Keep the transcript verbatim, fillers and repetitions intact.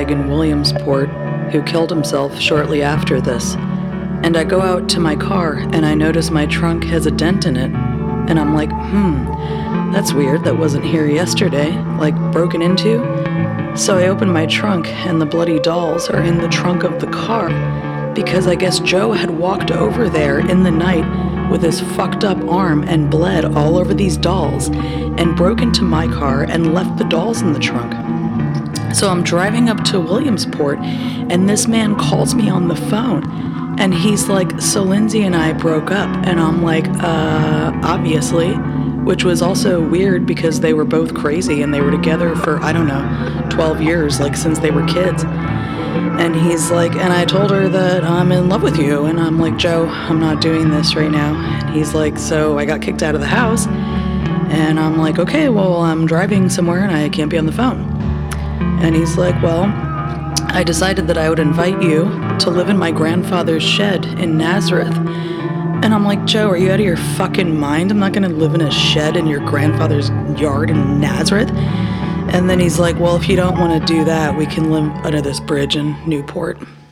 douchebag in Williamsport who killed himself shortly after this. And I go out to my car and I notice my trunk has a dent in it. And I'm like, hmm, that's weird. That wasn't here yesterday. Like, broken into? So I open my trunk and the bloody dolls are in the trunk of the car because I guess Joe had walked over there in the night with his fucked up arm and bled all over these dolls and broke into my car and left the dolls in the trunk. So I'm driving up to Williamsport and this man calls me on the phone and he's like, so Lindsay and I broke up. And I'm like, uh, obviously, which was also weird because they were both crazy and they were together for, I don't know, twelve years, like since they were kids. And he's like, and I told her that I'm in love with you. And I'm like, Joe, I'm not doing this right now. And he's like, so I got kicked out of the house. And I'm like, okay, well, I'm driving somewhere and I can't be on the phone. And he's like, well, I decided that I would invite you to live in my grandfather's shed in Nazareth. And I'm like, Joe, are you out of your fucking mind? I'm not gonna live in a shed in your grandfather's yard in Nazareth. And then he's like, well, if you don't want to do that, we can live under this bridge in Newport.